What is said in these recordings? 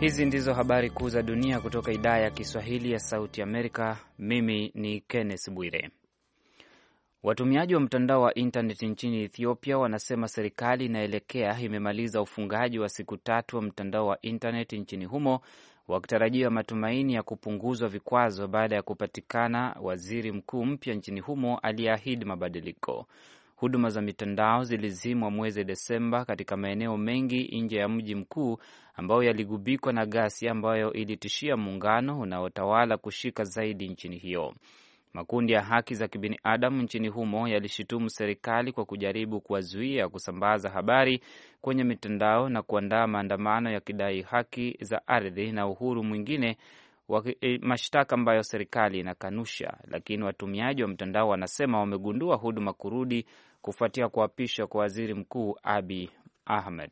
Hizi ndizo habari kuu za dunia kutoka idhaa ya Kiswahili ya Sauti Amerika. Mimi ni Kenneth Bwire. Watumiaji wa mtandao wa intaneti nchini Ethiopia wanasema serikali inaelekea imemaliza ufungaji wa siku 3 wa mtandao wa intaneti nchini humo, wakitarajia matumaini ya kupunguzwa vikwazo baada ya kupatikana waziri mkuu mpya nchini humo aliyeahidi mabadiliko. Huduma za mitandao zilizimwa mwezi Desemba katika maeneo mengi nje ya mji mkuu ambayo yaligubikwa na ghasia ambayo ilitishia muungano unaotawala kushika zaidi nchini hiyo. Makundi ya haki za kibinadamu nchini humo yalishutumu serikali kwa kujaribu kuwazuia kusambaza habari kwenye mitandao na kuandaa maandamano ya kidai haki za ardhi na uhuru mwingine, mashtaka ambayo serikali inakanusha. Lakini watumiaji wa mtandao wanasema wamegundua huduma kurudi kufuatia kuapishwa kwa waziri mkuu Abiy Ahmed.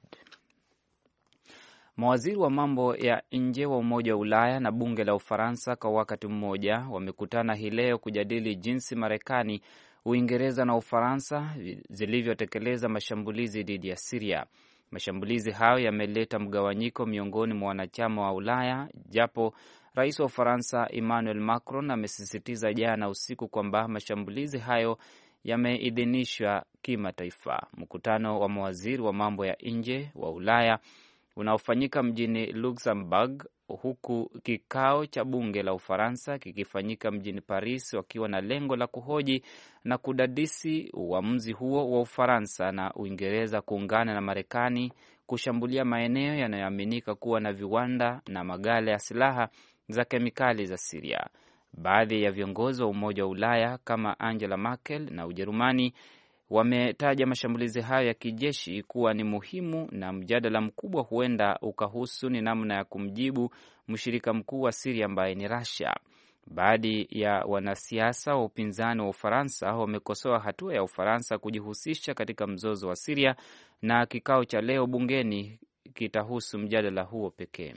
Mawaziri wa mambo ya nje wa Umoja wa Ulaya na bunge la Ufaransa kwa wakati mmoja wamekutana hii leo kujadili jinsi Marekani, Uingereza na Ufaransa zilivyotekeleza mashambulizi dhidi ya Syria. Mashambulizi hayo yameleta mgawanyiko miongoni mwa wanachama wa Ulaya, japo Rais wa Ufaransa Emmanuel Macron amesisitiza jana usiku kwamba mashambulizi hayo yameidhinishwa kimataifa. Mkutano wa mawaziri wa mambo ya nje wa Ulaya unaofanyika mjini Luxembourg, huku kikao cha bunge la Ufaransa kikifanyika mjini Paris, wakiwa na lengo la kuhoji na kudadisi uamuzi huo wa Ufaransa na Uingereza kuungana na Marekani kushambulia maeneo yanayoaminika kuwa na viwanda na maghala ya silaha za kemikali za Syria. Baadhi ya viongozi wa Umoja wa Ulaya kama Angela Merkel na Ujerumani wametaja mashambulizi hayo ya kijeshi kuwa ni muhimu, na mjadala mkubwa huenda ukahusu ni namna ya kumjibu mshirika mkuu wa Syria ambaye ni Russia. Baadhi ya wanasiasa wa upinzani wa Ufaransa wamekosoa hatua ya Ufaransa kujihusisha katika mzozo wa Syria, na kikao cha leo bungeni kitahusu mjadala huo pekee.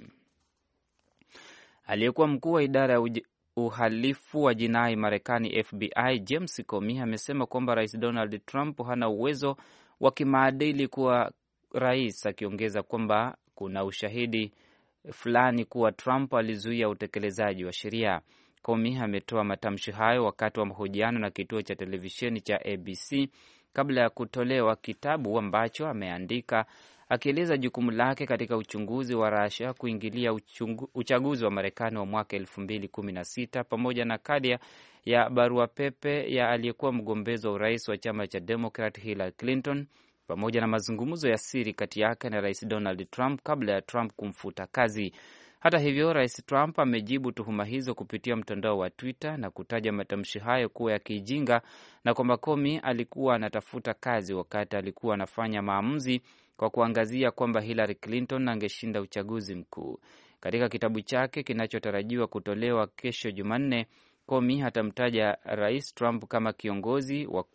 Aliyekuwa mkuu wa idara ya uhalifu wa jinai Marekani FBI James Comey amesema kwamba Rais Donald Trump hana uwezo wa kimaadili kuwa rais, akiongeza kwamba kuna ushahidi fulani kuwa Trump alizuia utekelezaji wa sheria. Comey ametoa matamshi hayo wakati wa mahojiano na kituo cha televisheni cha ABC kabla ya kutolewa kitabu ambacho ameandika akieleza jukumu lake katika uchunguzi wa Russia kuingilia uchaguzi wa Marekani wa mwaka 2016 pamoja na kadi ya barua pepe ya aliyekuwa mgombezi wa urais wa chama cha Democrat Hillary Clinton, pamoja na mazungumzo ya siri kati yake na Rais Donald Trump kabla ya Trump kumfuta kazi. Hata hivyo, Rais Trump amejibu tuhuma hizo kupitia mtandao wa Twitter na kutaja matamshi hayo kuwa ya kijinga na kwamba Comey alikuwa anatafuta kazi wakati alikuwa anafanya maamuzi kwa kuangazia kwamba Hillary Clinton angeshinda uchaguzi mkuu. Katika kitabu chake kinachotarajiwa kutolewa kesho Jumanne, Comey hatamtaja Rais Trump kama kiongozi wa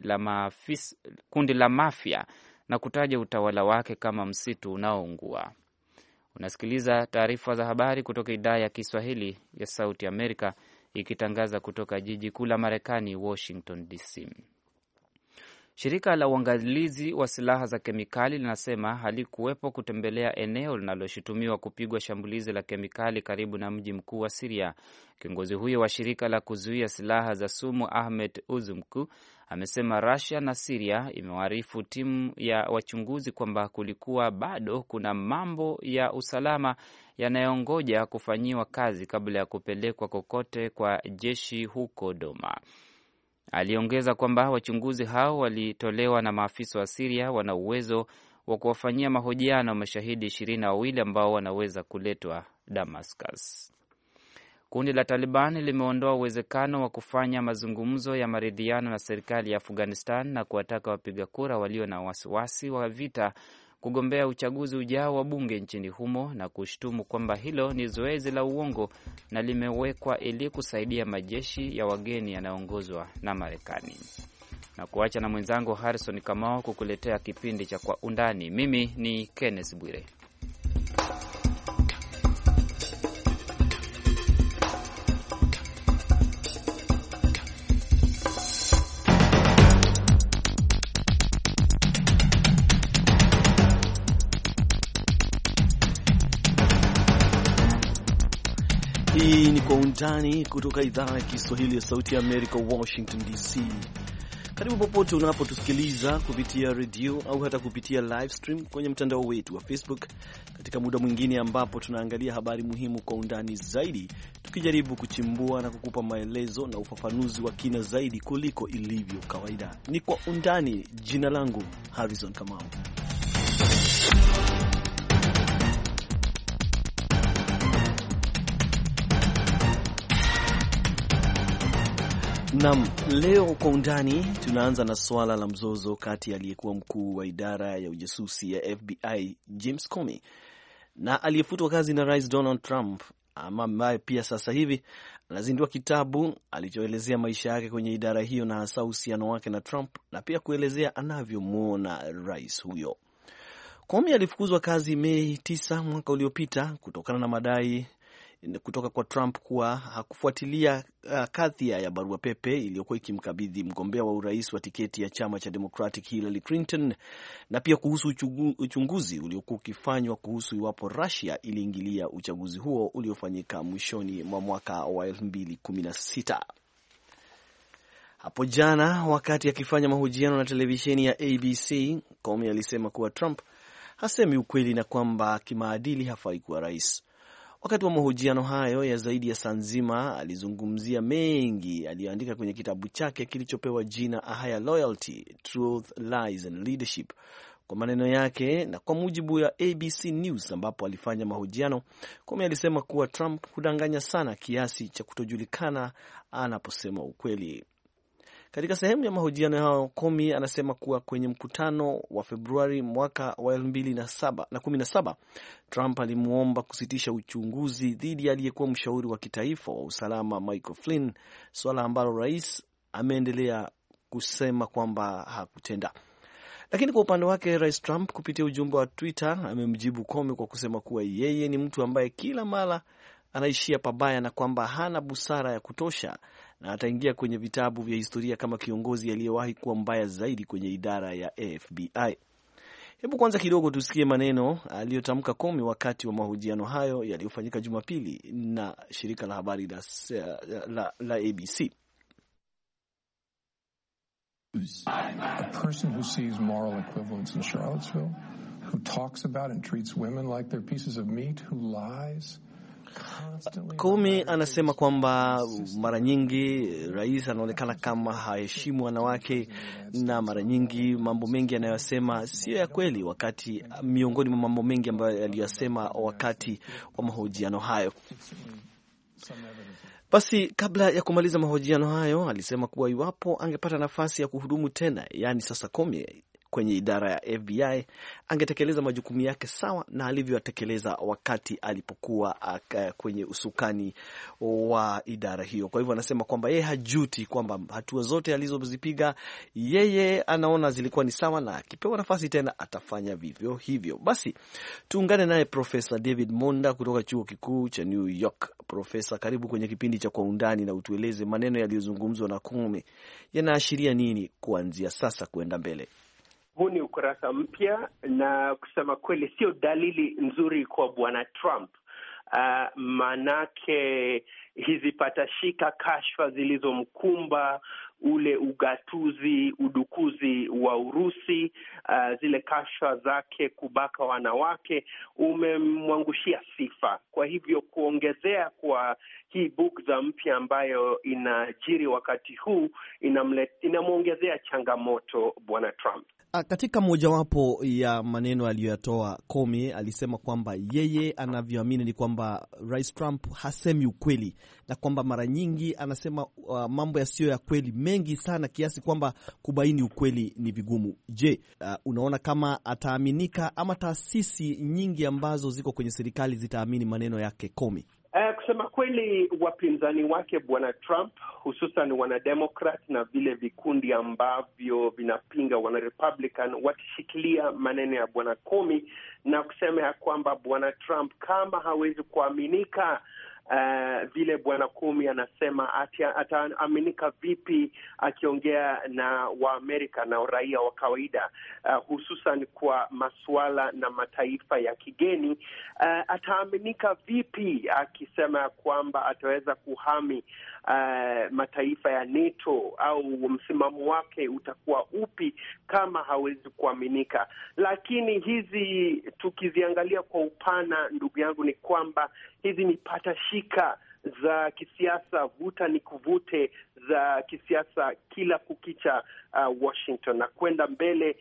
kundi la mafia na kutaja utawala wake kama msitu unaoungua. Unasikiliza taarifa za habari kutoka idhaa ya Kiswahili ya Sauti Amerika, ikitangaza kutoka jiji kuu la Marekani, Washington DC. Shirika la uangalizi wa silaha za kemikali linasema halikuwepo kutembelea eneo linaloshutumiwa kupigwa shambulizi la kemikali karibu na mji mkuu wa Syria. Kiongozi huyo wa shirika la kuzuia silaha za sumu Ahmed Uzumku amesema Russia na Syria imewaarifu timu ya wachunguzi kwamba kulikuwa bado kuna mambo ya usalama yanayongoja kufanyiwa kazi kabla ya kupelekwa kokote kwa jeshi huko Doma. Aliongeza kwamba wachunguzi hao walitolewa na maafisa wa Syria wana uwezo wa kuwafanyia mahojiano mashahidi 22 ambao wanaweza kuletwa Damascus. Kundi la Taliban limeondoa uwezekano wa kufanya mazungumzo ya maridhiano na serikali ya Afghanistan na kuwataka wapiga kura walio na wasiwasi wa vita kugombea uchaguzi ujao wa bunge nchini humo, na kushtumu kwamba hilo ni zoezi la uongo na limewekwa ili kusaidia majeshi ya wageni yanayoongozwa na Marekani. Na kuacha na mwenzangu Harrison Kamau kukuletea kipindi cha Kwa Undani. Mimi ni Kenneth Bwire. Kwa Undani kutoka idhaa ya Kiswahili ya Sauti ya Amerika, Washington DC. Karibu popote unapotusikiliza kupitia redio au hata kupitia live stream kwenye mtandao wetu wa Facebook, katika muda mwingine ambapo tunaangalia habari muhimu kwa undani zaidi, tukijaribu kuchimbua na kukupa maelezo na ufafanuzi wa kina zaidi kuliko ilivyo kawaida. Ni Kwa Undani. Jina langu Harrison Kamau. Naam, leo Kwa Undani tunaanza na swala la mzozo kati ya aliyekuwa mkuu wa idara ya ujasusi ya FBI James Comey na aliyefutwa kazi na Rais Donald Trump, ambaye pia sasa hivi anazindua kitabu alichoelezea maisha yake kwenye idara hiyo na hasa uhusiano wake na Trump na pia kuelezea anavyomwona rais huyo. Comey alifukuzwa kazi Mei 9 mwaka uliopita kutokana na madai kutoka kwa Trump kuwa hakufuatilia kadhia ya barua pepe iliyokuwa ikimkabidhi mgombea wa urais wa tiketi ya chama cha Democratic Hillary Clinton, na pia kuhusu uchunguzi uliokuwa ukifanywa kuhusu iwapo Russia iliingilia uchaguzi huo uliofanyika mwishoni mwa mwaka wa 2016. Hapo jana wakati akifanya mahojiano na televisheni ya ABC, Comey alisema kuwa Trump hasemi ukweli na kwamba kimaadili hafai kuwa rais. Wakati wa mahojiano hayo ya zaidi ya saa nzima, alizungumzia mengi aliyoandika kwenye kitabu chake kilichopewa jina A Higher Loyalty, Truth, Lies and Leadership. Kwa maneno yake na kwa mujibu ya ABC News ambapo alifanya mahojiano, Comey alisema kuwa Trump hudanganya sana kiasi cha kutojulikana anaposema ukweli. Katika sehemu ya mahojiano yao, Comey anasema kuwa kwenye mkutano wa Februari mwaka wa 2017, Trump alimuomba kusitisha uchunguzi dhidi ya aliyekuwa mshauri wa kitaifa wa usalama Michael Flynn, swala ambalo rais ameendelea kusema kwamba hakutenda. Lakini kwa upande wake, Rais Trump kupitia ujumbe wa Twitter amemjibu Comey kwa kusema kuwa yeye ni mtu ambaye kila mara anaishia pabaya na kwamba hana busara ya kutosha na ataingia kwenye vitabu vya historia kama kiongozi aliyewahi kuwa mbaya zaidi kwenye idara ya FBI. Hebu kwanza kidogo tusikie maneno aliyotamka Comey wakati wa mahojiano hayo yaliyofanyika Jumapili na shirika la habari la ABC. A person who sees moral equivalence in Charlottesville, who talks about and treats women like they're pieces of meat, who lies. Comey anasema kwamba mara nyingi rais anaonekana kama haheshimu wanawake na mara nyingi mambo mengi anayosema sio ya kweli, wakati miongoni mwa mambo mengi ambayo aliyosema wakati wa mahojiano hayo. Basi kabla ya kumaliza mahojiano hayo, alisema kuwa iwapo angepata nafasi ya kuhudumu tena, yani sasa Comey kwenye idara ya FBI, angetekeleza majukumu yake sawa na alivyotekeleza wakati alipokuwa kwenye usukani wa idara hiyo. Kwa hivyo anasema kwamba yeye hajuti, kwamba hatua zote alizozipiga yeye anaona zilikuwa ni sawa na akipewa nafasi tena atafanya vivyo hivyo. Basi tuungane naye Profesa David Monda kutoka Chuo Kikuu cha New York. Profesa, karibu kwenye kipindi cha Kwa Undani na utueleze maneno yaliyozungumzwa na Comey yanaashiria nini kuanzia sasa kuenda mbele. Huu ni ukurasa mpya na kusema kweli sio dalili nzuri kwa Bwana Trump. Manake hizi patashika kashfa zilizomkumba, ule ugatuzi, udukuzi wa Urusi, zile kashfa zake kubaka wanawake umemwangushia sifa. Kwa hivyo kuongezea kwa hii bugdha mpya ambayo inajiri wakati huu inamwongezea changamoto Bwana Trump. Katika mojawapo ya maneno aliyoyatoa, Comey alisema kwamba yeye anavyoamini ni kwamba Rais Trump hasemi ukweli na kwamba mara nyingi anasema mambo yasiyo ya kweli mengi sana kiasi kwamba kubaini ukweli ni vigumu. Je, unaona kama ataaminika ama taasisi nyingi ambazo ziko kwenye serikali zitaamini maneno yake Comey? Kusema kweli, wapinzani wake Bwana Trump, hususan wanademokrat na vile vikundi ambavyo vinapinga wanarepublican, watashikilia maneno ya Bwana Comey na kusema ya kwamba Bwana Trump kama hawezi kuaminika vile Bwana Comey anasema ataaminika vipi akiongea na Waamerika na raia wa kawaida, hususan kwa masuala na mataifa ya kigeni. Ataaminika vipi akisema kwamba ataweza kuhami mataifa ya NATO, au msimamo wake utakuwa upi kama hawezi kuaminika? Lakini hizi tukiziangalia kwa upana, ndugu yangu, ni kwamba hizi ni patashika za kisiasa, vuta ni kuvute za kisiasa kila kukicha Washington, na kwenda mbele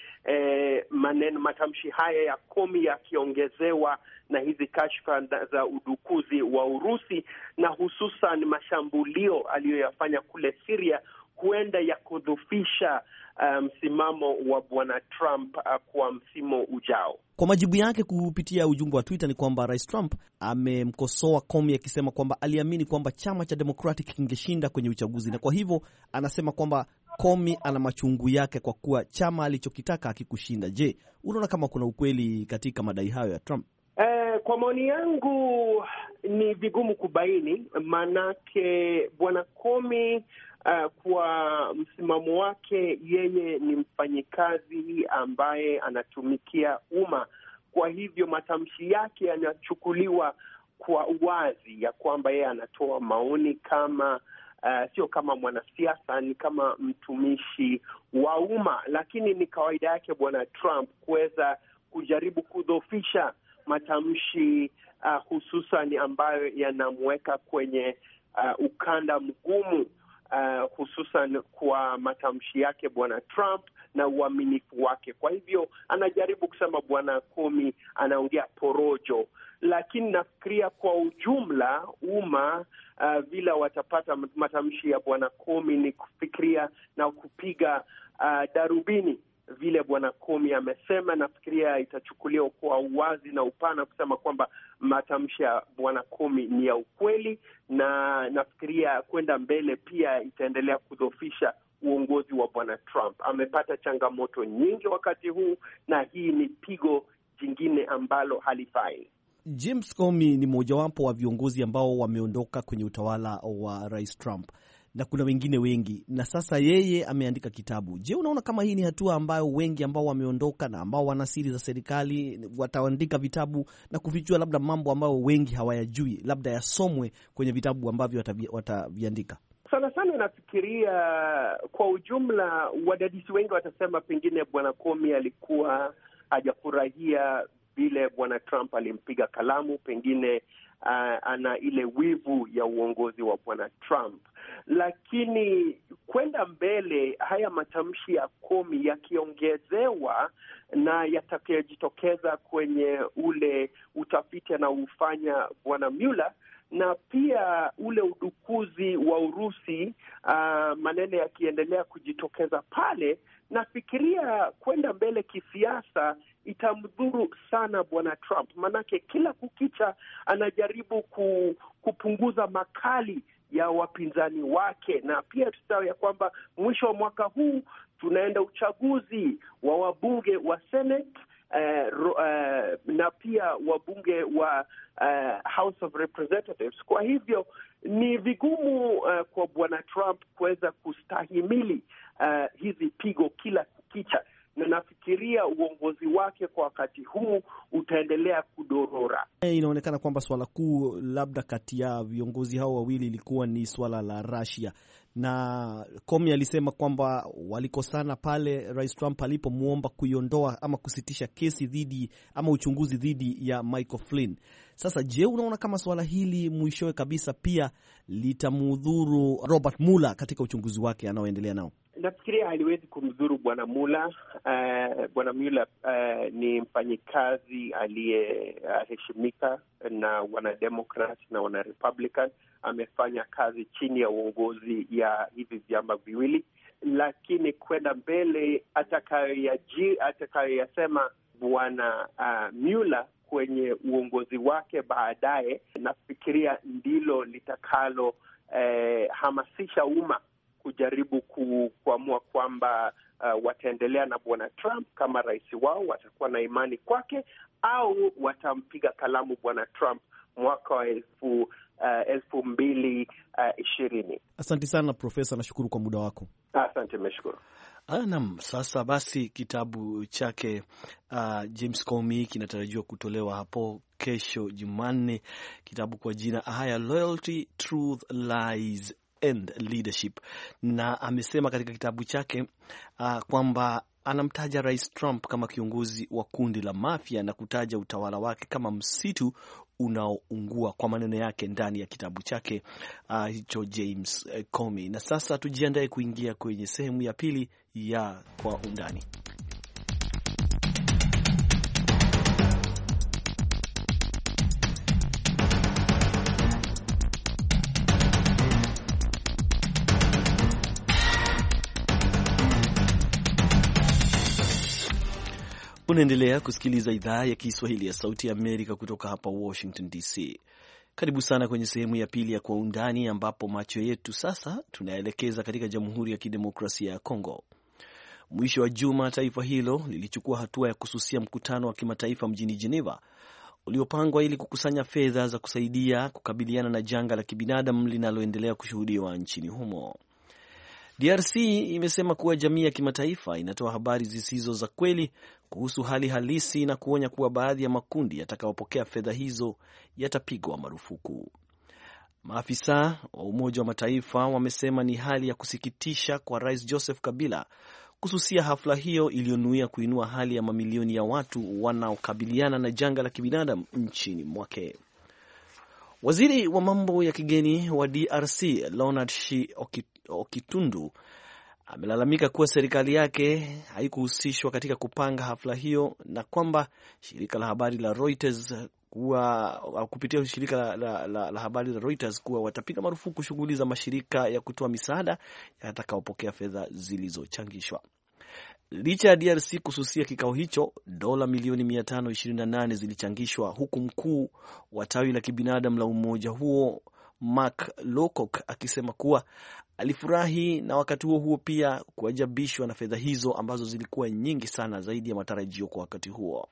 matamshi haya ya Comey yakiongezewa na hizi kashfa za udukuzi wa Urusi, na hususan mashambulio aliyoyafanya kule Syria, huenda ya kudhoofisha msimamo wa Bwana Trump kwa msimu ujao. Kwa majibu yake kupitia ujumbe wa Twitter ni kwamba Rais Trump amemkosoa Comey akisema kwamba aliamini kwamba chama cha Democratic kingeshinda kwenye uchaguzi, na kwa hivyo anasema kwamba Comey ana machungu yake kwa kuwa chama alichokitaka hakikushinda. Je, unaona kama kuna ukweli katika madai hayo ya Trump? Kwa maoni yangu ni vigumu kubaini, manake Bwana Comey kwa msimamo wake, yeye ni mfanyikazi ambaye anatumikia umma. Kwa hivyo matamshi yake yanachukuliwa kwa uwazi ya kwamba yeye anatoa maoni kama sio kama mwanasiasa, ni kama mtumishi wa umma. Lakini ni kawaida yake Bwana Trump kuweza kujaribu kudhoofisha matamshi hususan ambayo yanamweka kwenye ukanda mgumu, hususan kwa matamshi yake Bwana Trump na uaminifu wake. Kwa hivyo anajaribu kusema Bwana Comey anaongea porojo, lakini nafikiria kwa ujumla umma vile watapata matamshi ya Bwana Comey ni kufikiria na kupiga darubini vile Bwana Comey amesema. Nafikiria itachukuliwa kwa uwazi na upana kusema kwamba matamshi ya Bwana Comey ni ya ukweli, na nafikiria kwenda mbele pia itaendelea kudhoofisha uongozi wa Bwana Trump. Amepata changamoto nyingi wakati huu, na hii ni pigo jingine ambalo halifai. James Comey ni mojawapo wa viongozi ambao wameondoka kwenye utawala wa Rais Trump, na kuna wengine wengi, na sasa yeye ameandika kitabu. Je, unaona kama hii ni hatua ambayo wengi ambao wameondoka na ambao wana siri za serikali wataandika vitabu na kufichua labda mambo ambayo wengi hawayajui, labda yasomwe kwenye vitabu ambavyo wataviandika? Sana sana nafikiria kwa ujumla wadadisi wengi watasema pengine Bwana Comey alikuwa hajafurahia vile Bwana Trump alimpiga kalamu, pengine ana ile wivu ya uongozi wa Bwana Trump. Lakini kwenda mbele, haya matamshi ya Comey yakiongezewa na yatakayojitokeza kwenye ule utafiti anaufanya Bwana Mueller, na pia ule udukuzi wa Urusi, maneno yakiendelea kujitokeza pale, nafikiria kwenda mbele kisiasa itamdhuru sana Bwana Trump, manake kila kukicha anajaribu kupunguza makali ya wapinzani wake. Na pia tusahau ya kwamba mwisho wa mwaka huu tunaenda uchaguzi wa wabunge wa Senate na pia wabunge wa House of Representatives. Kwa hivyo ni vigumu kwa Bwana Trump kuweza kustahimili hizi pigo kila kukicha, na nafikiria uongozi wake kwa wakati huu utaendelea kudorora. Inaonekana kwamba swala kuu labda kati ya viongozi hao wawili ilikuwa ni swala la Russia, na Comey alisema kwamba walikosana pale Rais Trump alipomwomba kuiondoa ama kusitisha kesi dhidi ama uchunguzi dhidi ya Michael Flynn. Sasa je, unaona kama swala hili mwishowe kabisa pia litamudhuru Robert Mueller katika uchunguzi wake anaoendelea nao? Nafikiria haliwezi kumdhuru Bwana Mueller. Bwana Mueller ni mfanyikazi aliyeheshimika na wanademokrat na wanarepublican. Amefanya kazi chini ya uongozi ya hivi vyama viwili, lakini kwenda mbele atakayoyasema Bwana Mueller kwenye uongozi wake baadaye, nafikiria ndilo litakalo hamasisha umma kujaribu kuamua kwamba wataendelea na Bwana Trump kama rais wao, watakuwa na imani kwake, au watampiga kalamu Bwana Trump mwaka wa 2020. Asante sana Profesa, nashukuru kwa muda wako. Asante, nimeshukuru. Naam, sasa basi kitabu chake James Comey kinatarajiwa kutolewa hapo kesho Jumanne, kitabu kwa jina Higher Loyalty, Truth, Lies and Leadership, na amesema katika kitabu chake kwamba anamtaja Rais Trump kama kiongozi wa kundi la mafia na kutaja utawala wake kama msitu unaoungua, kwa maneno yake ndani ya kitabu chake hicho James Comey. Na sasa tujiandae kuingia kwenye sehemu ya pili ya Kwa Undani. Unaendelea kusikiliza idhaa ya Kiswahili ya Sauti ya Amerika kutoka hapa Washington DC. Karibu sana kwenye sehemu ya pili ya Kwa Undani, ambapo macho yetu sasa tunaelekeza katika Jamhuri ya Kidemokrasia ya Kongo. Mwisho wa juma taifa hilo lilichukua hatua ya kususia mkutano wa kimataifa mjini Geneva uliopangwa ili kukusanya fedha za kusaidia kukabiliana na janga la kibinadamu linaloendelea kushuhudiwa nchini humo. DRC imesema kuwa jamii ya kimataifa inatoa habari zisizo za kweli kuhusu hali halisi na kuonya kuwa baadhi ya makundi yatakayopokea fedha hizo yatapigwa marufuku. Maafisa wa Umoja wa Mataifa wamesema ni hali ya kusikitisha kwa Rais Joseph Kabila kususia hafla hiyo iliyonuia kuinua hali ya mamilioni ya watu wanaokabiliana na janga la kibinadamu nchini mwake. Waziri wa mambo ya kigeni wa DRC Leonard Shi Okitundu amelalamika kuwa serikali yake haikuhusishwa katika kupanga hafla hiyo na kwamba shirika la habari la Reuters kupitia shirika la habari la Reuters kuwa watapiga marufuku shughuli za mashirika ya kutoa misaada yatakayopokea fedha zilizochangishwa. Licha ya DRC kususia kikao hicho, dola milioni 528 zilichangishwa, huku mkuu wa tawi la kibinadamu la umoja huo Mark Lowcock akisema kuwa alifurahi na wakati huo pia kuajabishwa na fedha hizo ambazo zilikuwa nyingi sana zaidi ya matarajio kwa wakati huo.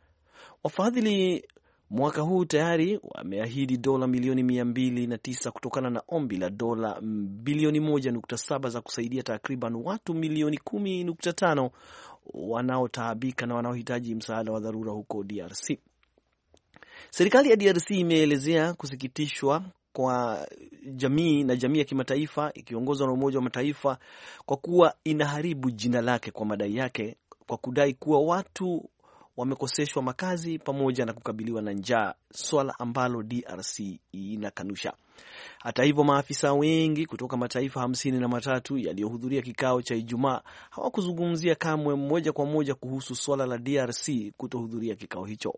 Wafadhili mwaka huu tayari wameahidi dola milioni 209 kutokana na ombi la dola bilioni 1.7 za kusaidia takriban watu milioni 10.5 wanaotaabika na wanaohitaji msaada wa dharura huko DRC. Serikali ya DRC imeelezea kusikitishwa kwa jamii ya kimataifa ikiongozwa na Umoja wa Mataifa kwa kuwa inaharibu jina lake kwa madai yake, kwa kudai kuwa watu wamekoseshwa makazi pamoja na kukabiliwa na njaa, swala ambalo DRC inakanusha. Hata hivyo, maafisa wengi kutoka mataifa 53 yaliyohudhuria kikao cha Ijumaa hawakuzungumzia kamwe moja kwa moja kuhusu swala la DRC kutohudhuria kikao hicho.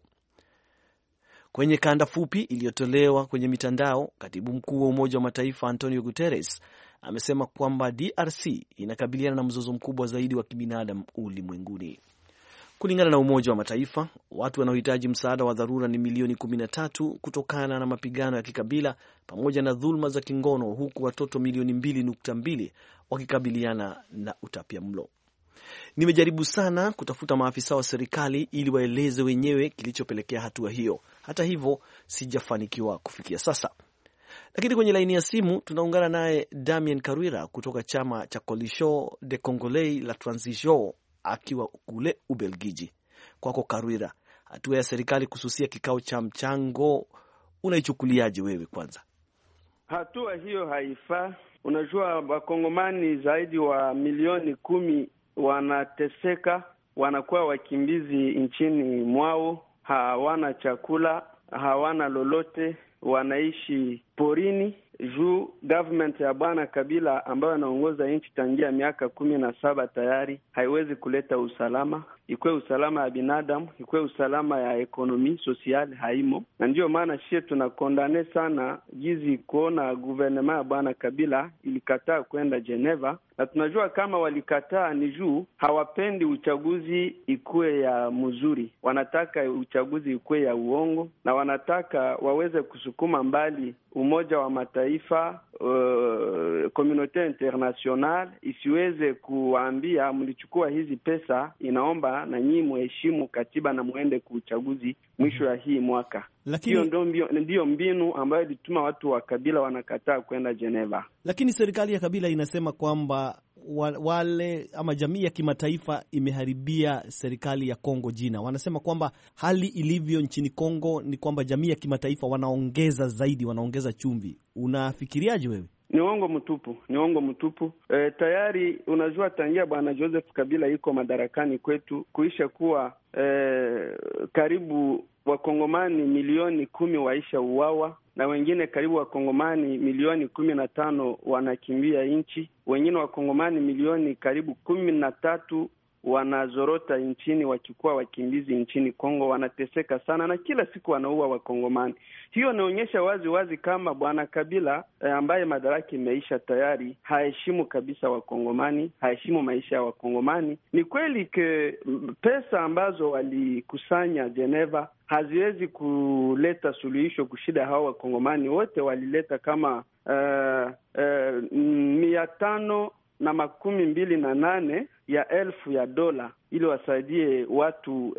Kwenye kanda fupi iliyotolewa kwenye mitandao, katibu mkuu wa Umoja wa Mataifa Antonio Guterres amesema kwamba DRC inakabiliana na mzozo mkubwa zaidi wa kibinadamu ulimwenguni. Kulingana na Umoja wa Mataifa, watu wanaohitaji msaada wa dharura ni milioni 13 kutokana na mapigano ya kikabila pamoja na dhulma za kingono, huku watoto milioni 2.2 wakikabiliana na utapiamlo. Nimejaribu sana kutafuta maafisa wa serikali ili waeleze wenyewe kilichopelekea hatua hiyo. Hata hivyo, sijafanikiwa kufikia sasa. Lakini kwenye laini ya simu tunaungana naye Damien Karwira kutoka chama cha Coalition de Congolais la Transition akiwa kule Ubelgiji. Kwako Karwira, hatua ya serikali kususia kikao cha mchango unaichukuliaje wewe kwanza? Hatua hiyo haifaa. Unajua, wakongomani zaidi wa milioni 10 wanateseka, wanakuwa wakimbizi nchini mwao, hawana chakula, hawana lolote, wanaishi porini juu government ya Bwana Kabila ambayo anaongoza nchi tangia miaka 17 tayari haiwezi kuleta usalama, ikuwe usalama ya binadamu, ikuwe usalama ya ekonomi sosiali, haimo. Na ndio maana sisi tunakondane sana jizi kuona guvernema ya Bwana Kabila ilikataa kwenda Geneva, na tunajua kama walikataa ni juu hawapendi uchaguzi ikuwe ya mzuri, wanataka uchaguzi ikuwe ya uongo, na wanataka waweze kusukuma mbali Umoja wa Mataifa, community international isiweze kuambia mlichukua hizi pesa, inaomba na nyinyi muheshimu katiba na muende kuuchaguzi mwisho ya hii mwaka. Lakini ndio mbinu ambayo ilituma watu wa Kabila wanakataa kwenda Geneva. Lakini serikali ya Kabila inasema kwamba wale ama jamii ya kimataifa imeharibia serikali ya Kongo jina. Wanasema kwamba hali ilivyo nchini Kongo ni kwamba jamii ya kimataifa wanaongeza chumvi. Unafikiriaje wewe? Ni uongo mtupu. Tayari unajua tangia bwana Joseph Kabila yuko madarakani kwetu kuisha kuwa karibu wakongomani milioni 10 waisha uwawa, na wengine karibu wakongomani milioni 15 wanakimbia nchi, wengine wakongomani milioni karibu 13 wanazorota nchini wakikuwa wakimbizi nchini Kongo, wanateseka sana na kila siku wanaua wakongomani. Hiyo inaonyesha wazi kama bwana Kabila ambaye madaraka imeisha tayari haheshimu kabisa wakongomani, haheshimu maisha ya wakongomani. Ni kweli ke pesa ambazo walikusanya Geneva haziwezi kuleta suluhisho kushida hao wakongomani wote. Walileta kama 528 ya elfu ya dola ili wasaidie watu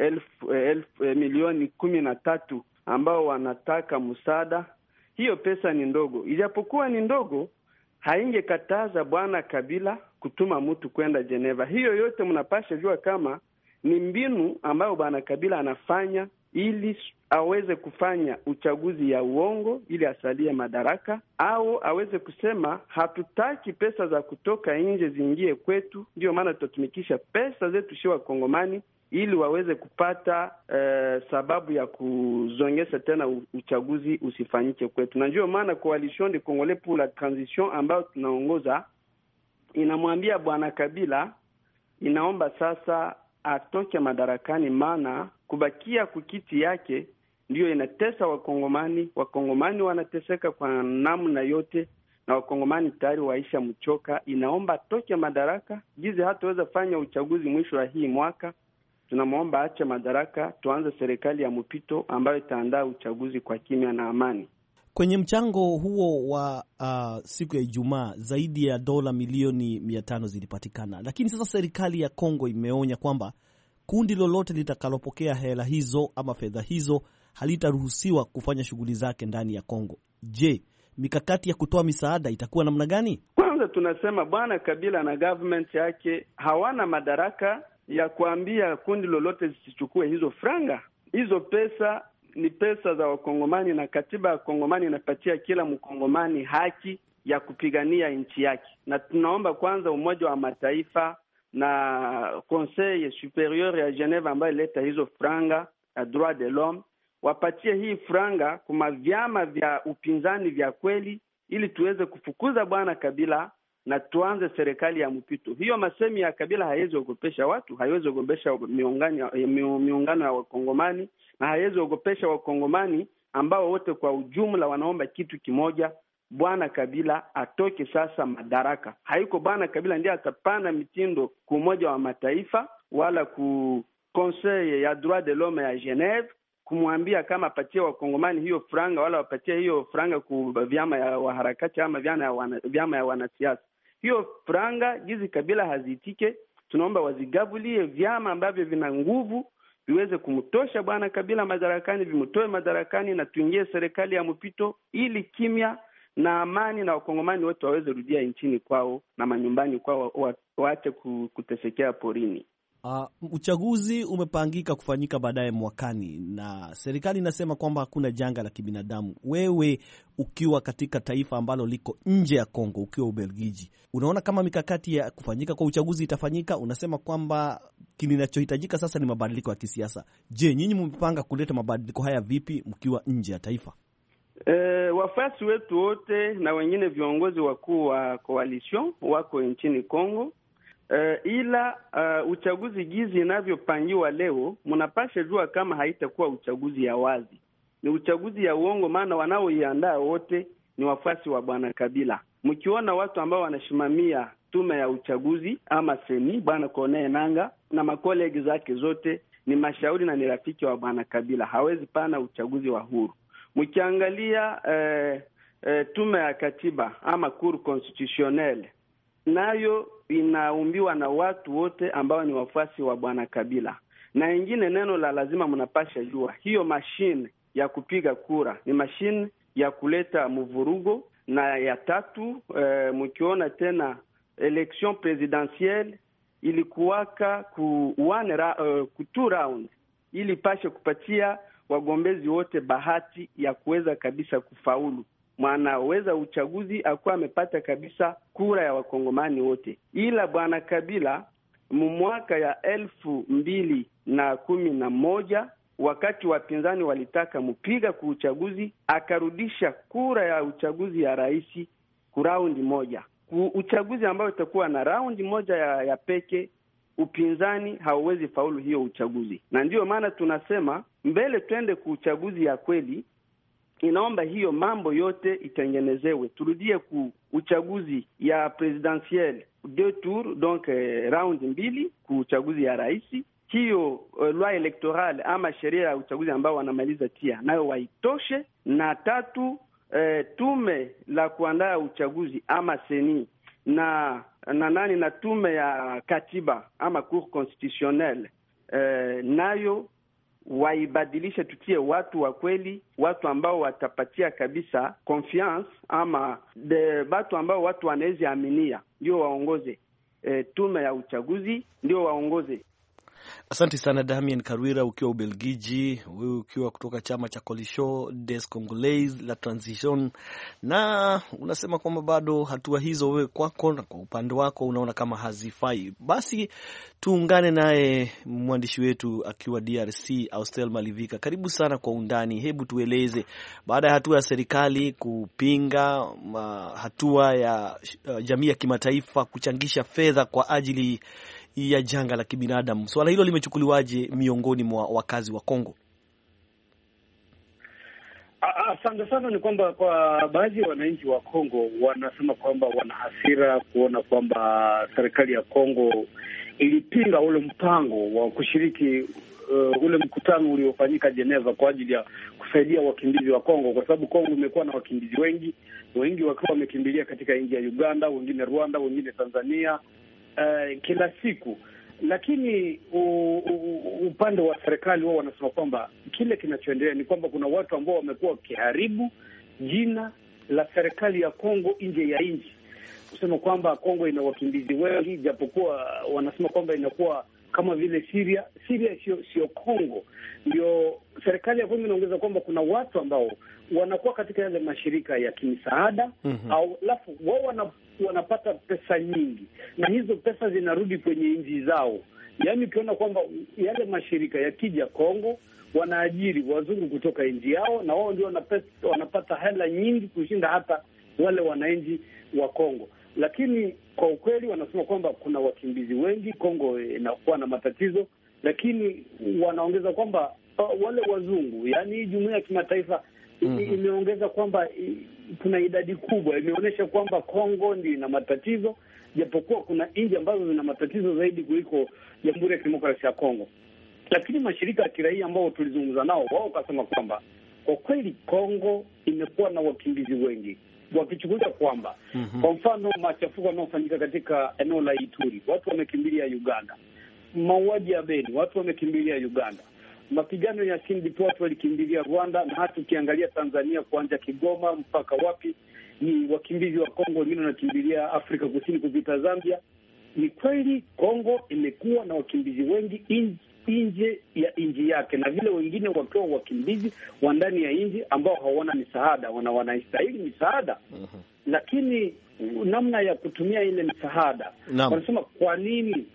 milioni 13 ambao wanataka msaada. Hiyo pesa ni ndogo, ijapokuwa ni ndogo haingekataza bwana Kabila kutuma mtu kwenda Geneva. Hiyo yote mnapasha jua kama ni mbinu ambayo bwana Kabila anafanya ili aweze kufanya uchaguzi ya uongo ili asalie madaraka, au aweze kusema hatutaki pesa za kutoka nje ziingie kwetu, ndio maana tutatumikisha pesa zetu shiwa Kongomani ili waweze kupata sababu ya kuzongesha tena uchaguzi usifanyike kwetu. Na ndio maana Coalition de Congolais pour la Transition ambayo tunaongoza inamwambia bwana Kabila, inaomba sasa atoke madarakani, maana kubakia kukiti yake ndio inatesa wakongomani. Wakongomani wanateseka kwa namna yote na wakongomani tayari waisha mchoka. Inaomba atoke madaraka, jizi hataweza fanya uchaguzi mwisho wa hii mwaka. Tunamwomba ache madaraka, tuanze serikali ya mpito ambayo itaandaa uchaguzi kwa kimya na amani. Kwenye mchango huo wa siku ya Ijumaa zaidi ya dola milioni 500 zilipatikana, lakini sasa serikali ya Kongo imeonya kwamba kundi lolote litakalopokea hela hizo ama fedha hizo halitaruhusiwa kufanya shughuli zake ndani ya Kongo. Je, mikakati ya kutoa misaada itakuwa namna gani? Kwanza tunasema bwana Kabila na government yake hawana madaraka ya kuambia kundi lolote zisichukue hizo franga. Hizo pesa ni pesa za wakongomani, na katiba ya Kongomani inapatia kila mkongomani haki ya kupigania nchi yake. Na tunaomba kwanza Umoja wa Mataifa na Conseil Superieur ya Geneva ambayo ileta hizo franga ya droit de l'homme wapatie hii franga kuma vyama vya upinzani vya kweli, ili tuweze kufukuza bwana Kabila na tuanze serikali ya mpito. Hiyo masemi ya Kabila haiwezi ogopesha watu, haiwezi ogopesha miungano ya wakongomani, na haiwezi ogopesha wakongomani ambao wote kwa ujumla wanaomba kitu kimoja: bwana Kabila atoke sasa madaraka. Haiko bwana Kabila ndiye atapana mitindo ku Umoja wa Mataifa wala ku Conseil ya droit de l'homme ya Geneve kumwambia kama apatie wakongomani hiyo franga wala wapatie hiyo franga ku vyama ya waharakati ama vyama ya wanasiasa. Hiyo franga jizi Kabila hazitike, tunaomba wazigabulie vyama ambavyo vina nguvu viweze kumtosha bwana Kabila madarakani, vimtoe madarakani na tuingie serikali ya mpito ili kimya na amani na wakongomani wote waweze rudia nchini kwao na manyumbani kwao, waache kutesekea porini. Uchaguzi umepangika kufanyika baadaye mwakani na serikali inasema kwamba hakuna janga la kibinadamu. Wewe ukiwa katika taifa ambalo liko nje ya Kongo, ukiwa Ubelgiji, unaona kama mikakati ya kufanyika kwa uchaguzi itafanyika? Unasema kwamba kinachohitajika sasa ni mabadiliko ya kisiasa. Je, nyinyi mmepanga kuleta mabadiliko haya vipi mkiwa nje ya taifa? Wafasi wetu wote na wengine viongozi wakuu wa coalition wako nchini Kongo. Ila uchaguzi gizi inavyopangiwa leo, mnapasha jua kama haitakuwa uchaguzi ya wazi, ni uchaguzi ya uongo, maana wanaoiandaa wote ni wafasi wa bwana Kabila. Mkiona watu ambao wanashimamia tume ya uchaguzi ama seni, bwana Corneille Nangaa na makolegi zake zote ni mashauri na ni rafiki wa bwana Kabila, hawezi pana uchaguzi wa huru. Mkiangalia tume ya katiba ama Cour constitutionnelle nayo inaumbiwa na watu wote ambao ni wafuasi wa bwana Kabila. Na ingine neno la lazima mnapasha jua, hiyo mashine ya kupiga kura ni mashine ya kuleta mvurugo. Na ya tatu, mkiona tena election presidentielle ilikuwaka ku two round, ili pashe kupatia wagombezi wote bahati ya kuweza kabisa kufaulu. Mwanaweza uchaguzi akuwa amepata kabisa kura ya wakongomani wote, ila bwana Kabila mwaka ya 2011 wakati wapinzani walitaka mupiga ku uchaguzi, akarudisha kura ya uchaguzi ya rais ku raundi moja, uchaguzi ambao itakuwa na raundi moja ya peke. Upinzani hauwezi faulu hiyo uchaguzi, na ndiyo maana tunasema mbele twende ku uchaguzi ya kweli, inaomba hiyo mambo yote itengenezewe, turudie ku uchaguzi ya presidentielle 2 tours, donc round 2 ku uchaguzi ya rais. Hiyo loi electorale ama sheria ya uchaguzi ambao wanamaliza tia nayo waitoshe. Na tatu, tume la kuandaa uchaguzi ama seni na tume ya katiba ama Cour constitutionnelle nayo waibadilishe, tutie watu wa kweli, watu ambao watapatia kabisa confiance ama watu ambao watu wanaweza aminia, ndio waongoze tume ya uchaguzi, ndio waongoze. Asante sana Damien Karwira ukiwa Ubelgiji, wewe ukiwa kutoka chama cha Coalition des Congolais la Transition, na unasema kwamba bado hatua hizo wewe kwako na kwa upande wako unaona kama hazifai. Basi tuungane naye mwandishi wetu akiwa DRC, Austel Malivika. Karibu sana kwa undani. Hebu tueleze, baada ya hatua ya serikali kupinga hatua ya jamii ya kimataifa kuchangisha fedha kwa ajili ya janga la kibinadamu, swala hilo limechukuliwaje miongoni mwa wakazi wa Kongo? Asante sana. Ni kwamba kwa baadhi ya wananchi wa Kongo wanasema kwamba wana hasira kuona kwamba serikali ya Kongo ilipinga ule mpango wa kushiriki ule mkutano uliofanyika Geneva kwa ajili ya kusaidia wakimbizi wa Kongo, kwa sababu Kongo imekuwa na wakimbizi wengi wakiwa wamekimbilia katika nchi ya Uganda, wengine Rwanda, wengine Tanzania kila siku. Lakini upande wa serikali wao wanasema kwamba kile kinachoendelea ni kwamba kuna watu ambao wamekuwa wakiharibu jina la serikali ya Kongo nje ya nchi, kusema kwamba Kongo ina wakimbizi wengi, japokuwa wanasema kwamba inakuwa kama vile Syria sio Kongo. Ndio serikali ya Kongo inaongeza kwamba kuna watu ambao wanakuwa katika yale mashirika ya kimisaada au alafu wao wanapata pesa nyingi, na hizo pesa zinarudi kwenye nchi zao. Yaani ukiona kwamba yale mashirika yakija Kongo wanaajiri wazungu kutoka nchi yao, na wao ndio wanapata hela nyingi kushinda hata wale wananchi wa Kongo. Lakini kwa ukweli wanasema kwamba kuna wakimbizi wengi, Kongo inakuwa na matatizo, lakini wanaongeza kwamba wale wazungu, yani jumuiya ya kimataifa imeongeza kwamba kuna idadi kubwa, imeonyesha kwamba Kongo ndio ina matatizo, japokuwa kuna nchi ambazo zina matatizo zaidi kuliko Jamhuri ya Kidemokrasia ya Kongo. Lakini mashirika ya kiraia ambao tulizungumza nao, wao wakasema kwamba kwa kweli Kongo imekuwa na wakimbizi wengi, wakichukulia kwamba kwa mfano machafuko yanayofanyika katika eneo la Ituri, watu wamekimbilia Uganda. Mauaji ya Beni, watu wamekimbilia Uganda. Mapigano ya Sindi, watu walikimbilia Rwanda, na hata ukiangalia Tanzania kuanzia Kigoma mpaka wapi ni wakimbizi wa Kongo, wengine wanakimbilia Afrika Kusini kupita Zambia. Ni kweli Kongo imekuwa na wakimbizi wengi nje ya nchi yake, na vile wengine wakiwa wakimbizi wa ndani ya nchi ambao hawana misaada, wanastahili misaada. Lakini namna ya kutumia ile misaada, wanasema kwa nini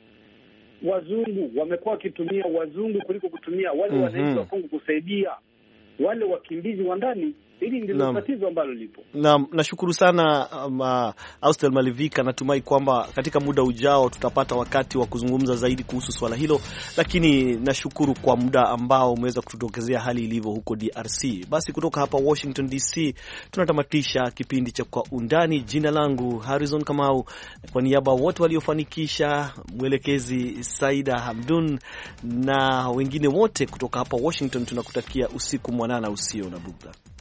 wazungu wamekuwa wakitumia wazungu kuliko kutumia wale wananchi wa Kongo kusaidia wale wakimbizi wa ndani? Hili ndilo tatizo ambalo lipo. Naam, nashukuru sana Austel Malivika. Natumai kwamba katika muda ujao tutapata wakati wa kuzungumza zaidi kuhusu swala hilo, lakini nashukuru kwa muda ambao umeweza kututokezea hali ilivyo huko DRC. Basi kutoka hapa Washington DC tunatamatisha kipindi cha Kwa Undani. Jina langu Harrison Kamau, kwa niaba wote waliofanikisha, mwelekezi Saida Hamdun na wengine wote kutoka hapa Washington, tunakutakia usiku mwanana usio na bughudha.